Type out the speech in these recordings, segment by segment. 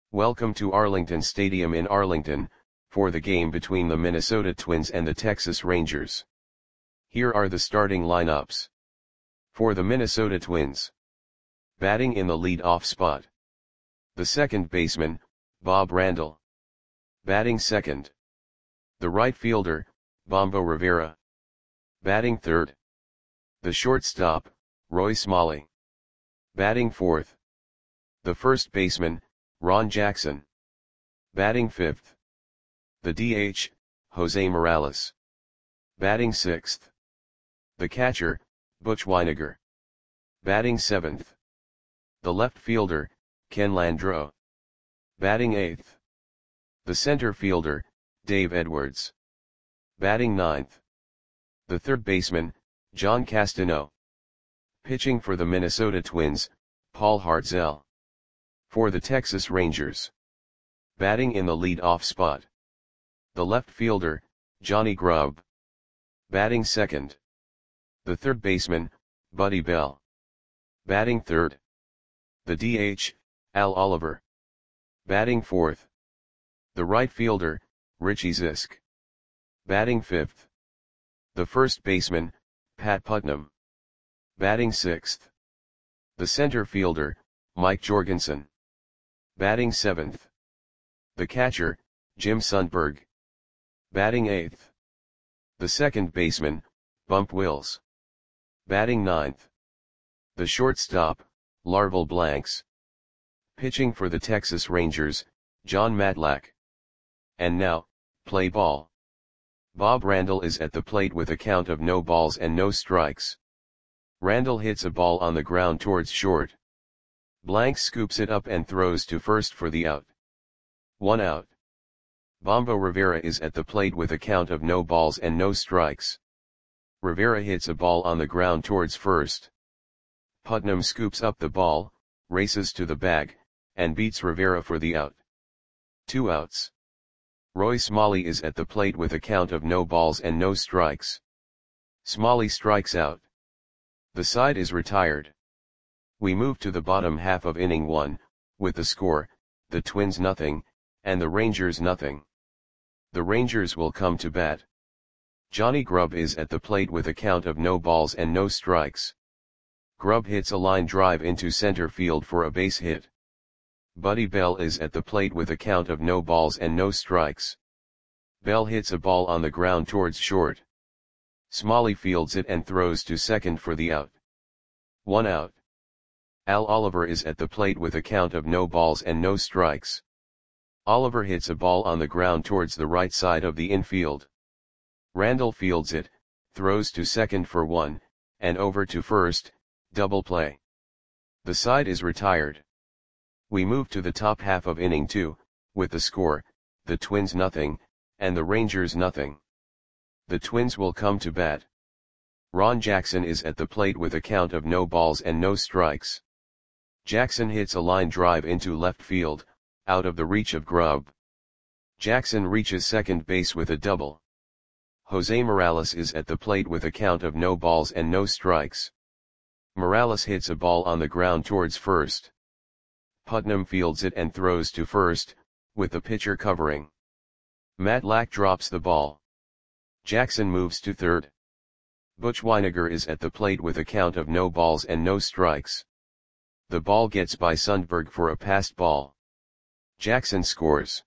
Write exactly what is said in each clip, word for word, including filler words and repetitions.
Welcome to Arlington Stadium in Arlington, for the game between the Minnesota Twins and the Texas Rangers. Here are the starting lineups. For the Minnesota Twins. Batting in the lead-off spot. The second baseman, Bob Randall. Batting second. The right fielder, Bombo Rivera. Batting third. The shortstop, Roy Smalley. Batting fourth. The first baseman, Ron Jackson. Batting fifth. The D H, Jose Morales. Batting sixth. The catcher, Butch Wynegar. Batting seventh. The left fielder, Ken Landreaux. Batting eighth. The center fielder, Dave Edwards. Batting ninth. The third baseman, John Castano. Pitching for the Minnesota Twins, Paul Hartzell. For the Texas Rangers. Batting in the lead-off spot. The left fielder, Johnny Grubb. Batting second. The third baseman, Buddy Bell. Batting third. The D H, Al Oliver. Batting fourth. The right fielder, Richie Zisk. Batting fifth. The first baseman, Pat Putnam. Batting sixth. The center fielder, Mike Jorgensen. Batting seventh. The catcher, Jim Sundberg. Batting eighth. The second baseman, Bump Wills. Batting ninth. The shortstop, Larval Blanks. Pitching for the Texas Rangers, John Matlack. And now, play ball. Bob Randall is at the plate with a count of no balls and no strikes. Randall hits a ball on the ground towards short. Blanks scoops it up and throws to first for the out. One out. Bombo Rivera is at the plate with a count of no balls and no strikes. Rivera hits a ball on the ground towards first. Putnam scoops up the ball, races to the bag, and beats Rivera for the out. Two outs. Roy Smalley is at the plate with a count of no balls and no strikes. Smalley strikes out. The side is retired. We move to the bottom half of inning one, with the score, the Twins nothing, and the Rangers nothing. The Rangers will come to bat. Johnny Grubb is at the plate with a count of no balls and no strikes. Grubb hits a line drive into center field for a base hit. Buddy Bell is at the plate with a count of no balls and no strikes. Bell hits a ball on the ground towards short. Smalley fields it and throws to second for the out. One out. Al Oliver is at the plate with a count of no balls and no strikes. Oliver hits a ball on the ground towards the right side of the infield. Randall fields it, throws to second for one, and over to first, double play. The side is retired. We move to the top half of inning two, with the score, the Twins nothing, and the Rangers nothing. The Twins will come to bat. Ron Jackson is at the plate with a count of no balls and no strikes. Jackson hits a line drive into left field, out of the reach of Grubb. Jackson reaches second base with a double. Jose Morales is at the plate with a count of no balls and no strikes. Morales hits a ball on the ground towards first. Putnam fields it and throws to first, with the pitcher covering. Matlack drops the ball. Jackson moves to third. Butch Wynegar is at the plate with a count of no balls and no strikes. The ball gets by Sundberg for a passed ball. Jackson scores.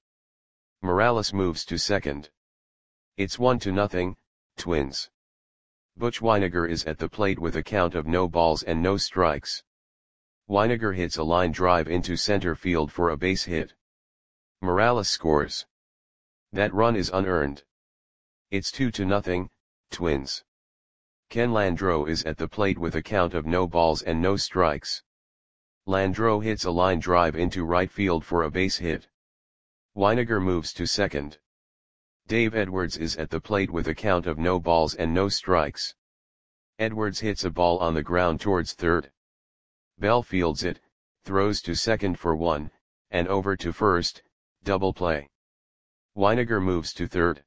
Morales moves to second. It's one to nothing, Twins. Butch Wynegar is at the plate with a count of no balls and no strikes. Wynegar hits a line drive into center field for a base hit. Morales scores. That run is unearned. It's two to nothing, Twins. Ken Landreaux is at the plate with a count of no balls and no strikes. Landreaux hits a line drive into right field for a base hit. Wynegar moves to second. Dave Edwards is at the plate with a count of no balls and no strikes. Edwards hits a ball on the ground towards third. Bell fields it, throws to second for one, and over to first, double play. Wynegar moves to third.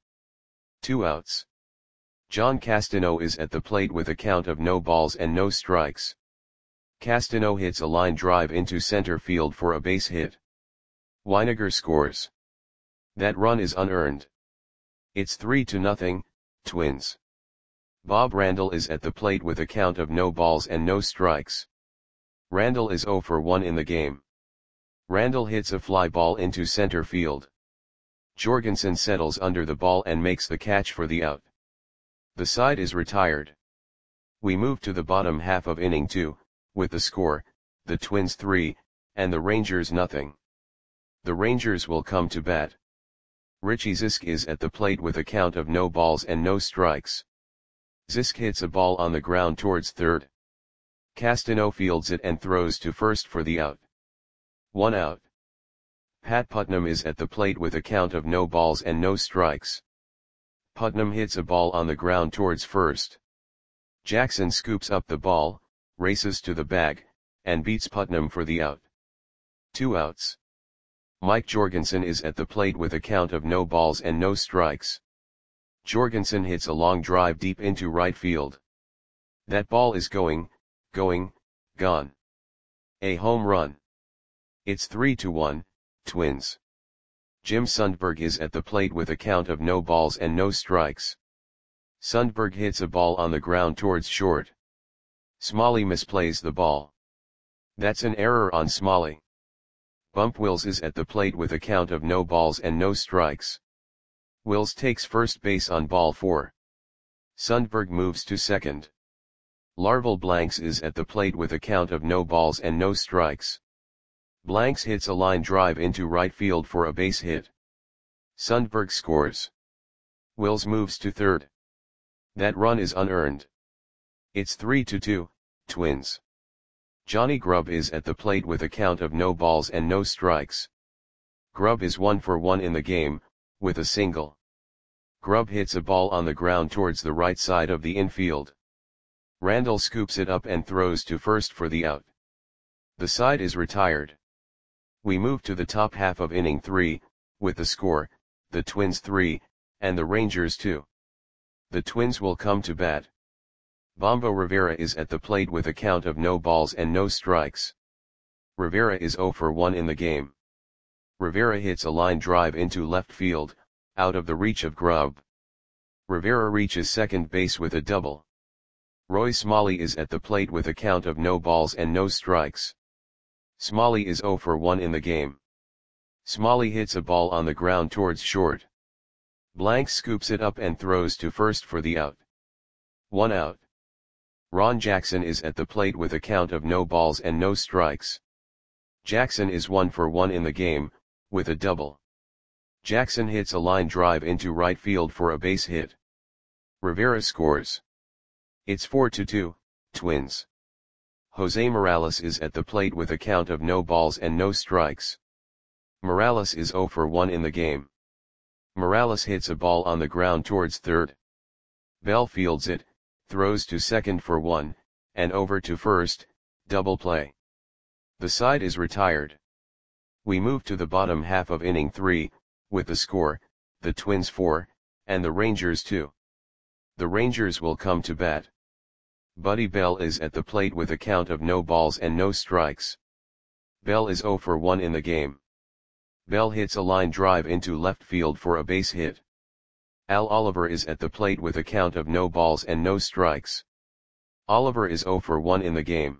Two outs. John Castano is at the plate with a count of no balls and no strikes. Castano hits a line drive into center field for a base hit. Winegar scores. That run is unearned. It's three to nothing, Twins. Bob Randall is at the plate with a count of no balls and no strikes. Randall is zero for one in the game. Randall hits a fly ball into center field. Jorgensen settles under the ball and makes the catch for the out. The side is retired. We move to the bottom half of inning two, with the score, the Twins three, and the Rangers nothing. The Rangers will come to bat. Richie Zisk is at the plate with a count of no balls and no strikes. Zisk hits a ball on the ground towards third. Castano fields it and throws to first for the out. One out. Pat Putnam is at the plate with a count of no balls and no strikes. Putnam hits a ball on the ground towards first. Jackson scoops up the ball, races to the bag, and beats Putnam for the out. Two outs. Mike Jorgensen is at the plate with a count of no balls and no strikes. Jorgensen hits a long drive deep into right field. That ball is going, going, gone. A home run. It's three to one, Twins. Jim Sundberg is at the plate with a count of no balls and no strikes. Sundberg hits a ball on the ground towards short. Smalley misplays the ball. That's an error on Smalley. Bump Wills is at the plate with a count of no balls and no strikes. Wills takes first base on ball four. Sundberg moves to second. Larval Blanks is at the plate with a count of no balls and no strikes. Blanks hits a line drive into right field for a base hit. Sundberg scores. Wills moves to third. That run is unearned. It's three to two, Twins. Johnny Grubb is at the plate with a count of no balls and no strikes. Grubb is one for one in the game, with a single. Grubb hits a ball on the ground towards the right side of the infield. Randall scoops it up and throws to first for the out. The side is retired. We move to the top half of inning three, with the score, the Twins three, and the Rangers two. The Twins will come to bat. Bombo Rivera is at the plate with a count of no balls and no strikes. Rivera is zero for one in the game. Rivera hits a line drive into left field, out of the reach of Grubb. Rivera reaches second base with a double. Roy Smalley is at the plate with a count of no balls and no strikes. Smalley is zero for one in the game. Smalley hits a ball on the ground towards short. Blanks scoops it up and throws to first for the out. One out. Ron Jackson is at the plate with a count of no balls and no strikes. Jackson is one for one in the game, with a double. Jackson hits a line drive into right field for a base hit. Rivera scores. It's four to two, Twins. Jose Morales is at the plate with a count of no balls and no strikes. Morales is zero for one in the game. Morales hits a ball on the ground towards third. Bell fields it, throws to second for one, and over to first, double play. The side is retired. We move to the bottom half of inning three, with the score, the Twins four, and the Rangers two. The Rangers will come to bat. Buddy Bell is at the plate with a count of no balls and no strikes. Bell is zero for one in the game. Bell hits a line drive into left field for a base hit. Al Oliver is at the plate with a count of no balls and no strikes. Oliver is zero for one in the game.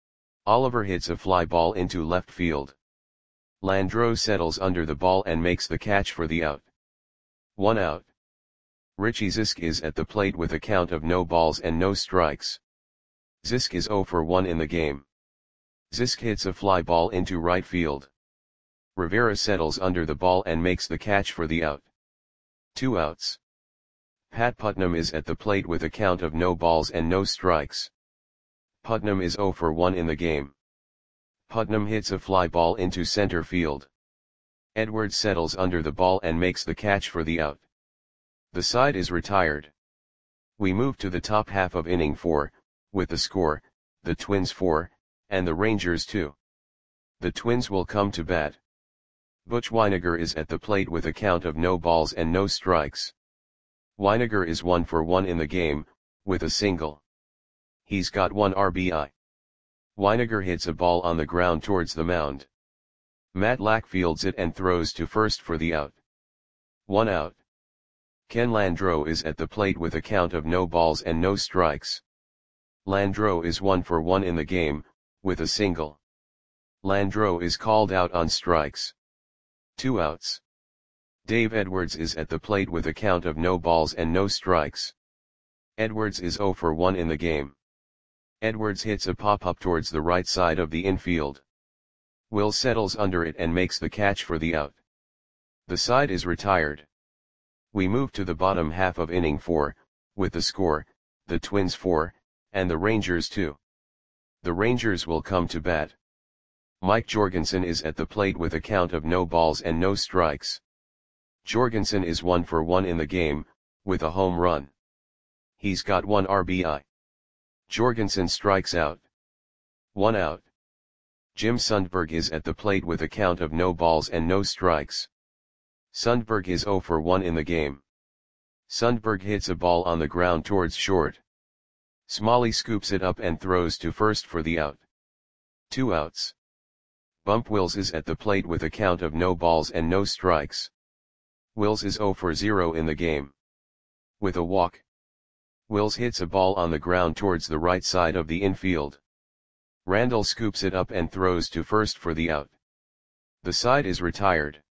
Oliver hits a fly ball into left field. Landreau settles under the ball and makes the catch for the out. One out. Richie Zisk is at the plate with a count of no balls and no strikes. Zisk is zero for one in the game. Zisk hits a fly ball into right field. Rivera settles under the ball and makes the catch for the out. Two outs. Pat Putnam is at the plate with a count of no balls and no strikes. Putnam is zero for one in the game. Putnam hits a fly ball into center field. Edwards settles under the ball and makes the catch for the out. The side is retired. We move to the top half of inning four, with the score, the Twins four, and the Rangers two. The Twins will come to bat. Butch Wynegar is at the plate with a count of no balls and no strikes. Wynegar is one for one in the game, with a single. He's got one R B I. Wynegar hits a ball on the ground towards the mound. Matlack fields it and throws to first for the out. One out. Ken Landreau is at the plate with a count of no balls and no strikes. Landreau is one for one in the game, with a single. Landreau is called out on strikes. Two outs. Dave Edwards is at the plate with a count of no balls and no strikes. Edwards is zero for one in the game. Edwards hits a pop-up towards the right side of the infield. Will settles under it and makes the catch for the out. The side is retired. We move to the bottom half of inning four, with the score, the Twins four, and the Rangers two. The Rangers will come to bat. Mike Jorgensen is at the plate with a count of no balls and no strikes. Jorgensen is one for one in the game, with a home run. He's got one R B I. Jorgensen strikes out. One out. Jim Sundberg is at the plate with a count of no balls and no strikes. Sundberg is zero for one in the game. Sundberg hits a ball on the ground towards short. Smalley scoops it up and throws to first for the out. Two outs. Bump Wills is at the plate with a count of no balls and no strikes. Wills is zero for zero in the game. With a walk. Wills hits a ball on the ground towards the right side of the infield. Randall scoops it up and throws to first for the out. The side is retired.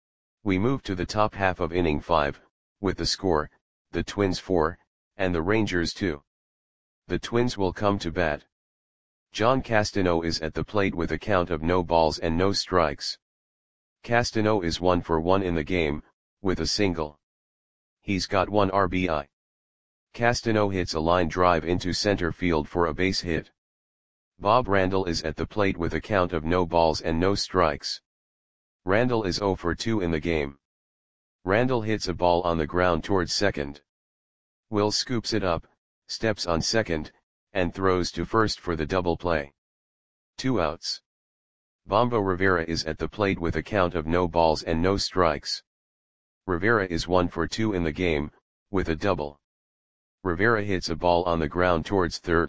We move to the top half of inning five, with the score, the Twins four, and the Rangers two. The Twins will come to bat. John Castano is at the plate with a count of no balls and no strikes. Castano is one for one in the game, with a single. He's got one R B I. Castano hits a line drive into center field for a base hit. Bob Randall is at the plate with a count of no balls and no strikes. Randall is zero for two in the game. Randall hits a ball on the ground towards second. Will scoops it up, steps on second, and throws to first for the double play. Two outs. Bombo Rivera is at the plate with a count of no balls and no strikes. Rivera is one for two in the game, with a double. Rivera hits a ball on the ground towards third.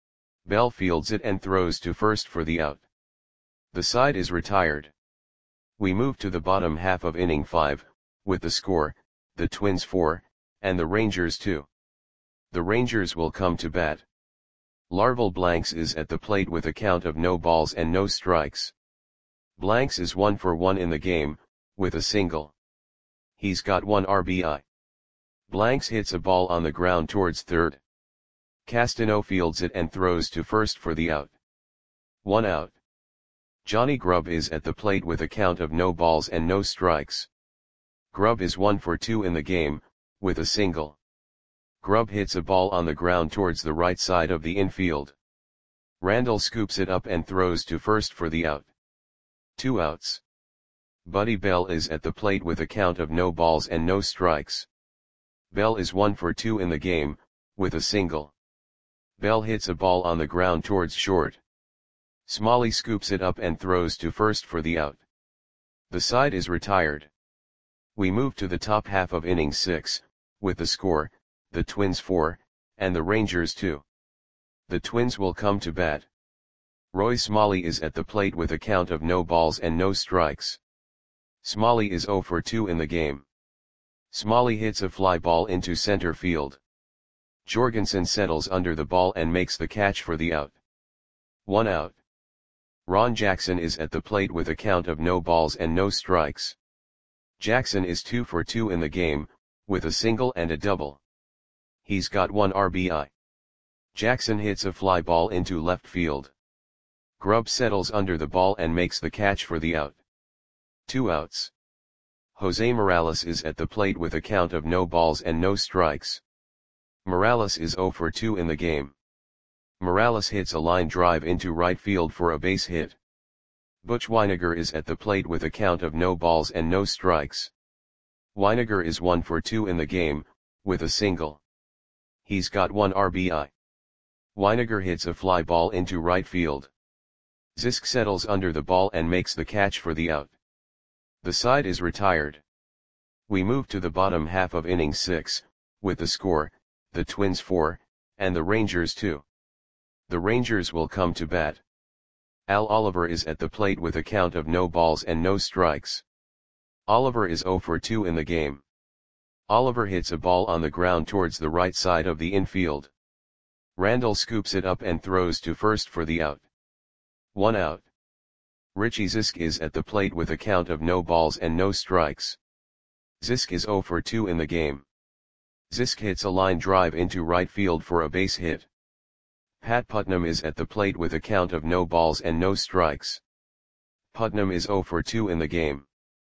Bell fields it and throws to first for the out. The side is retired. We move to the bottom half of inning five, with the score, the Twins four, and the Rangers two. The Rangers will come to bat. Larval Blanks is at the plate with a count of no balls and no strikes. Blanks is one for one in the game, with a single. He's got one R B I. Blanks hits a ball on the ground towards third. Castano fields it and throws to first for the out. One out. Johnny Grubb is at the plate with a count of no balls and no strikes. Grubb is one for two in the game, with a single. Grubb hits a ball on the ground towards the right side of the infield. Randall scoops it up and throws to first for the out. Two outs. Buddy Bell is at the plate with a count of no balls and no strikes. Bell is one for two in the game, with a single. Bell hits a ball on the ground towards short. Smalley scoops it up and throws to first for the out. The side is retired. We move to the top half of inning six, with the score, the Twins four, and the Rangers two. The Twins will come to bat. Roy Smalley is at the plate with a count of no balls and no strikes. Smalley is zero for two in the game. Smalley hits a fly ball into center field. Jorgensen settles under the ball and makes the catch for the out. One out. Ron Jackson is at the plate with a count of no balls and no strikes. Jackson is two for two in the game, with a single and a double. He's got one R B I. Jackson hits a fly ball into left field. Grubb settles under the ball and makes the catch for the out. Two outs. Jose Morales is at the plate with a count of no balls and no strikes. Morales is zero for two in the game. Morales hits a line drive into right field for a base hit. Butch Wynegar is at the plate with a count of no balls and no strikes. Wynegar is one for two in the game, with a single. He's got one R B I. Wynegar hits a fly ball into right field. Zisk settles under the ball and makes the catch for the out. The side is retired. We move to the bottom half of inning six, with the score, the Twins four, and the Rangers two. The Rangers will come to bat. Al Oliver is at the plate with a count of no balls and no strikes. Oliver is zero for two in the game. Oliver hits a ball on the ground towards the right side of the infield. Randall scoops it up and throws to first for the out. One out. Richie Zisk is at the plate with a count of no balls and no strikes. Zisk is zero for two in the game. Zisk hits a line drive into right field for a base hit. Pat Putnam is at the plate with a count of no balls and no strikes. Putnam is zero for two in the game.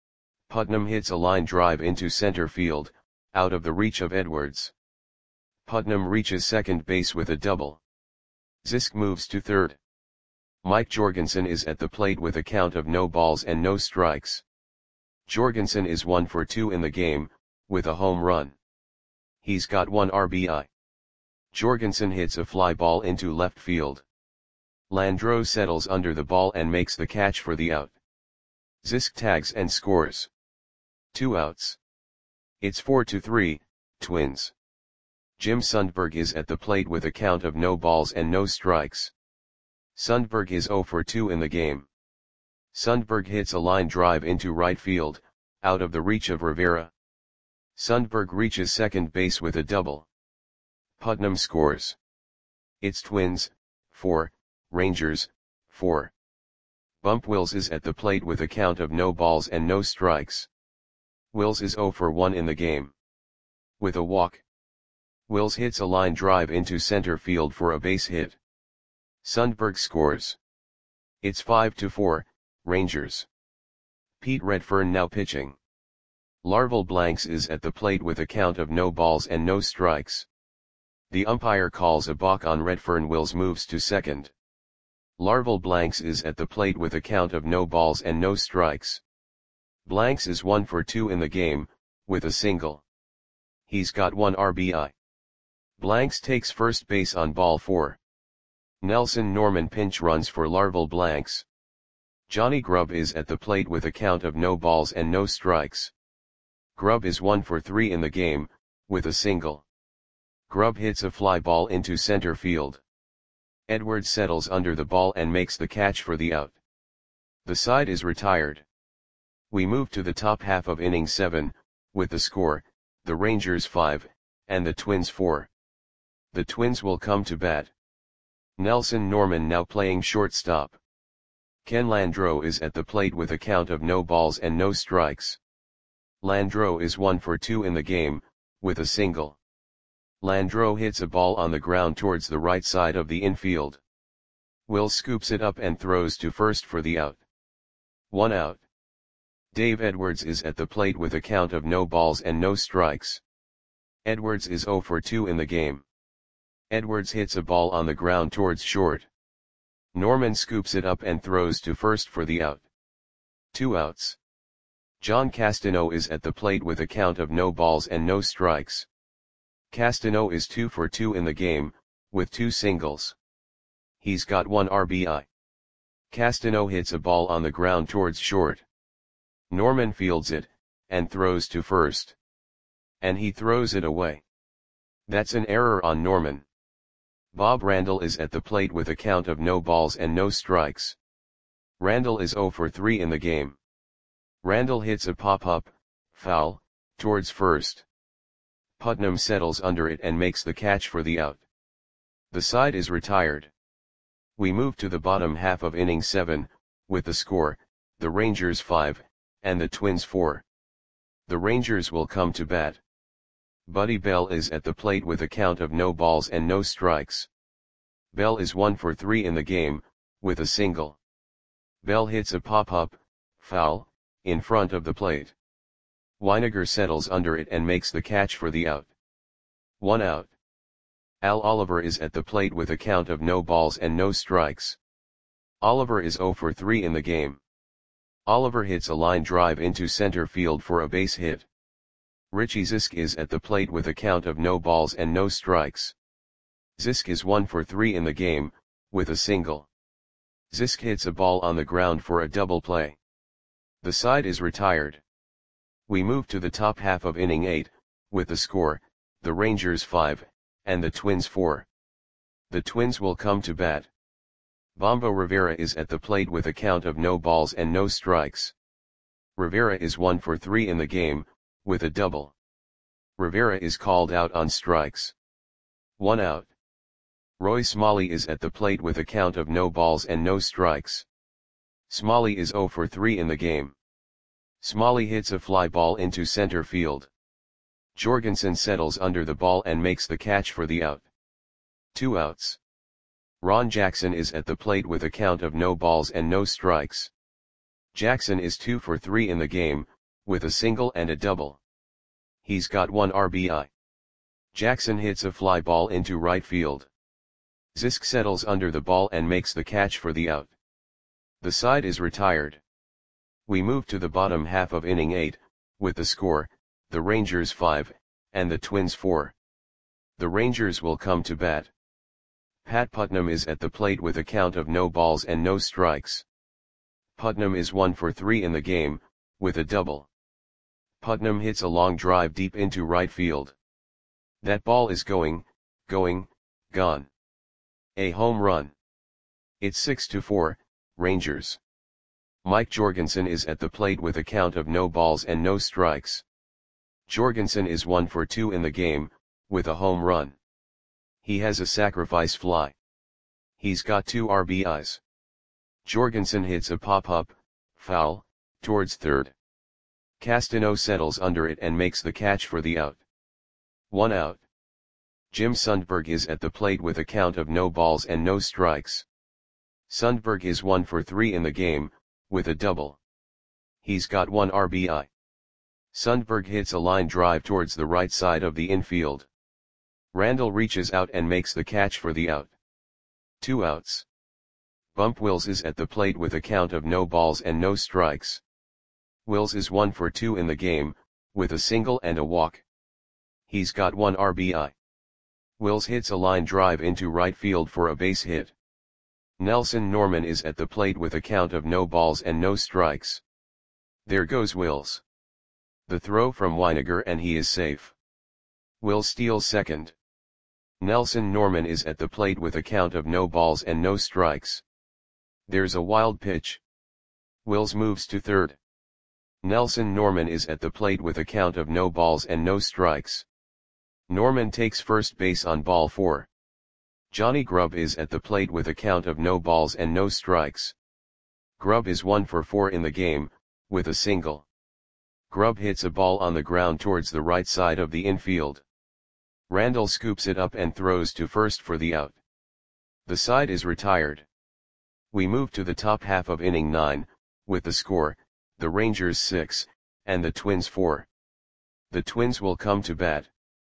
Putnam hits a line drive into center field, out of the reach of Edwards. Putnam reaches second base with a double. Zisk moves to third. Mike Jorgensen is at the plate with a count of no balls and no strikes. Jorgensen is one for two in the game, with a home run. He's got one R B I. Jorgensen hits a fly ball into left field. Landreau settles under the ball and makes the catch for the out. Zisk tags and scores. Two outs. It's four to three, Twins. Jim Sundberg is at the plate with a count of no balls and no strikes. Sundberg is zero for two in the game. Sundberg hits a line drive into right field, out of the reach of Rivera. Sundberg reaches second base with a double. Putnam scores. It's Twins, four, Rangers, four. Bump Wills is at the plate with a count of no balls and no strikes. Wills is zero for one in the game. With a walk. Wills hits a line drive into center field for a base hit. Sundberg scores. It's five to four, Rangers. Pete Redfern now pitching. Larval Blanks is at the plate with a count of no balls and no strikes. The umpire calls a balk on Redfern. Wills moves to second. Larval Blanks is at the plate with a count of no balls and no strikes. Blanks is one for two in the game, with a single. He's got one R B I. Blanks takes first base on ball four. Nelson Norman pinch runs for Larval Blanks. Johnny Grubb is at the plate with a count of no balls and no strikes. Grubb is one for three in the game, with a single. Grubb hits a fly ball into center field. Edwards settles under the ball and makes the catch for the out. The side is retired. We move to the top half of inning seven, with the score, the Rangers five, and the Twins four. The Twins will come to bat. Nelson Norman now playing shortstop. Ken Landreau is at the plate with a count of no balls and no strikes. Landreau is one for two in the game, with a single. Landreau hits a ball on the ground towards the right side of the infield. Will scoops it up and throws to first for the out. One out. Dave Edwards is at the plate with a count of no balls and no strikes. Edwards is zero for two in the game. Edwards hits a ball on the ground towards short. Norman scoops it up and throws to first for the out. Two outs. John Castano is at the plate with a count of no balls and no strikes. Castano is two for two in the game, with two singles. He's got one R B I. Castano hits a ball on the ground towards short. Norman fields it, and throws to first. And he throws it away. That's an error on Norman. Bob Randall is at the plate with a count of no balls and no strikes. Randall is zero for three in the game. Randall hits a pop-up, foul, towards first. Putnam settles under it and makes the catch for the out. The side is retired. We move to the bottom half of inning seven, with the score, the Rangers five, and the Twins four. The Rangers will come to bat. Buddy Bell is at the plate with a count of no balls and no strikes. Bell is one for three in the game, with a single. Bell hits a pop-up, foul, in front of the plate. Weiniger settles under it and makes the catch for the out. One out. Al Oliver is at the plate with a count of no balls and no strikes. Oliver is zero for three in the game. Oliver hits a line drive into center field for a base hit. Richie Zisk is at the plate with a count of no balls and no strikes. Zisk is one for three in the game, with a single. Zisk hits a ball on the ground for a double play. The side is retired. We move to the top half of inning eight, with the score, the Rangers five, and the Twins four. The Twins will come to bat. Bombo Rivera is at the plate with a count of no balls and no strikes. Rivera is one for three in the game, with a double. Rivera is called out on strikes. One out. Roy Smalley is at the plate with a count of no balls and no strikes. Smalley is zero for three in the game. Smalley hits a fly ball into center field. Jorgensen settles under the ball and makes the catch for the out. Two outs. Ron Jackson is at the plate with a count of no balls and no strikes. Jackson is two for three in the game, with a single and a double. He's got one R B I. Jackson hits a fly ball into right field. Zisk settles under the ball and makes the catch for the out. The side is retired. We move to the bottom half of inning eight, with the score, the Rangers five, and the Twins four. The Rangers will come to bat. Pat Putnam is at the plate with a count of no balls and no strikes. Putnam is one for three in the game, with a double. Putnam hits a long drive deep into right field. That ball is going, going, gone. A home run. It's six to four, Rangers. Mike Jorgensen is at the plate with a count of no balls and no strikes. Jorgensen is one for two in the game, with a home run. He has a sacrifice fly. He's got two R B Is. Jorgensen hits a pop-up, foul, towards third. Castano settles under it and makes the catch for the out. One out. Jim Sundberg is at the plate with a count of no balls and no strikes. Sundberg is one for three in the game, with a double. He's got one R B I. Sundberg hits a line drive towards the right side of the infield. Randall reaches out and makes the catch for the out. Two outs. Bump Wills is at the plate with a count of no balls and no strikes. Wills is one for two in the game, with a single and a walk. He's got one R B I. Wills hits a line drive into right field for a base hit. Nelson Norman is at the plate with a count of no balls and no strikes. There goes Wills. The throw from Weiniger and he is safe. Wills steals second. Nelson Norman is at the plate with a count of no balls and no strikes. There's a wild pitch. Wills moves to third. Nelson Norman is at the plate with a count of no balls and no strikes. Norman takes first base on ball four. Johnny Grubb is at the plate with a count of no balls and no strikes. Grubb is one for four in the game, with a single. Grubb hits a ball on the ground towards the right side of the infield. Randall scoops it up and throws to first for the out. The side is retired. We move to the top half of inning nine, with the score, the Rangers six, and the Twins four. The Twins will come to bat.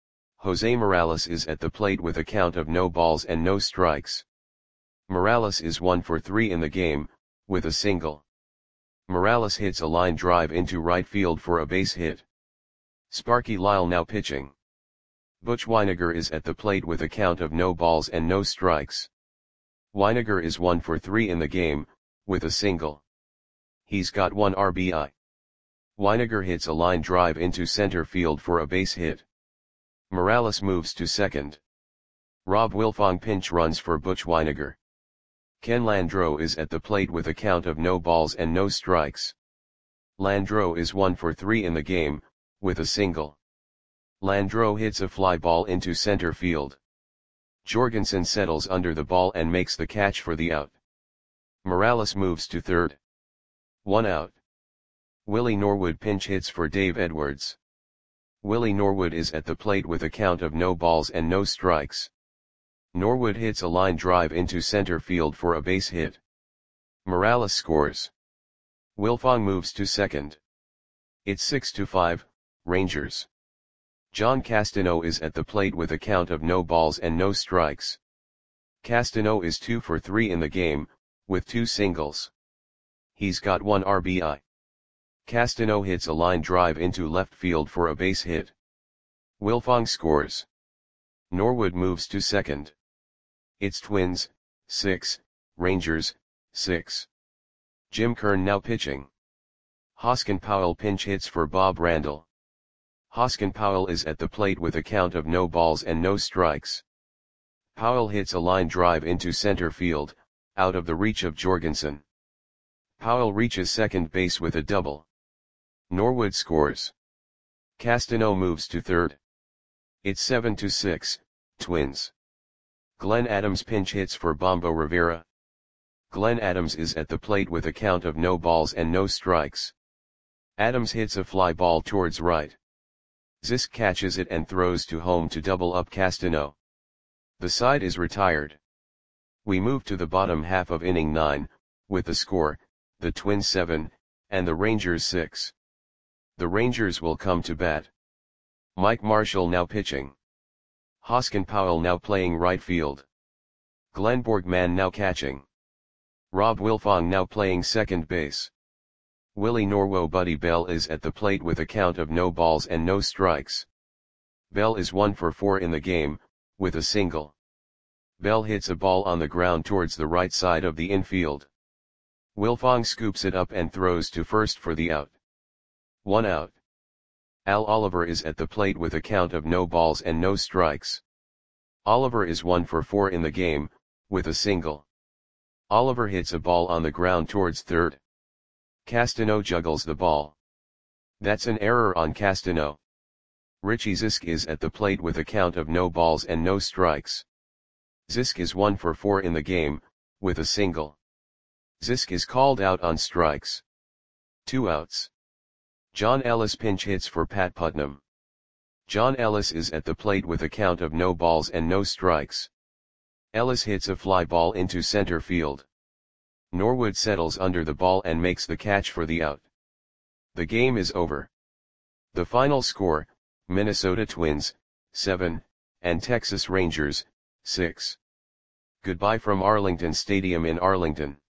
Jose Morales is at the plate with a count of no balls and no strikes. Morales is one for three in the game, with a single. Morales hits a line drive into right field for a base hit. Sparky Lyle now pitching. Butch Weiniger is at the plate with a count of no balls and no strikes. Weiniger is one for three in the game, with a single. He's got one R B I. Weiniger hits a line drive into center field for a base hit. Morales moves to second. Rob Wilfong pinch runs for Butch Weiniger. Ken Landreau is at the plate with a count of no balls and no strikes. Landreau is one for three in the game, with a single. Landreau hits a fly ball into center field. Jorgensen settles under the ball and makes the catch for the out. Morales moves to third. One out. Willie Norwood pinch hits for Dave Edwards. Willie Norwood is at the plate with a count of no balls and no strikes. Norwood hits a line drive into center field for a base hit. Morales scores. Wilfong moves to second. It's six to five, Rangers. John Castano is at the plate with a count of no balls and no strikes. Castano is two for three in the game, with two singles. He's got one R B I. Castano hits a line drive into left field for a base hit. Wilfong scores. Norwood moves to second. It's Twins, six, Rangers, six. Jim Kern now pitching. Hoskin Powell pinch hits for Bob Randall. Hoskin Powell is at the plate with a count of no balls and no strikes. Powell hits a line drive into center field, out of the reach of Jorgensen. Powell reaches second base with a double. Norwood scores. Castano moves to third. It's seven to six, Twins. Glenn Adams pinch hits for Bombo Rivera. Glenn Adams is at the plate with a count of no balls and no strikes. Adams hits a fly ball towards right. Zisk catches it and throws to home to double up Castano. The side is retired. We move to the bottom half of inning nine, with the score, the Twins seven, and the Rangers six. The Rangers will come to bat. Mike Marshall now pitching. Hoskin Powell now playing right field. Glenn Borgman now catching. Rob Wilfong now playing second base. Willie Norwo Buddy Bell is at the plate with a count of no balls and no strikes. Bell is one for four in the game, with a single. Bell hits a ball on the ground towards the right side of the infield. Wilfong scoops it up and throws to first for the out. One out. Al Oliver is at the plate with a count of no balls and no strikes. Oliver is one for four in the game, with a single. Oliver hits a ball on the ground towards third. Castano juggles the ball. That's an error on Castano. Richie Zisk is at the plate with a count of no balls and no strikes. Zisk is one for four in the game, with a single. Zisk is called out on strikes. Two outs. John Ellis pinch hits for Pat Putnam. John Ellis is at the plate with a count of no balls and no strikes. Ellis hits a fly ball into center field. Norwood settles under the ball and makes the catch for the out. The game is over. The final score, Minnesota Twins, seven, and Texas Rangers, six. Goodbye from Arlington Stadium in Arlington.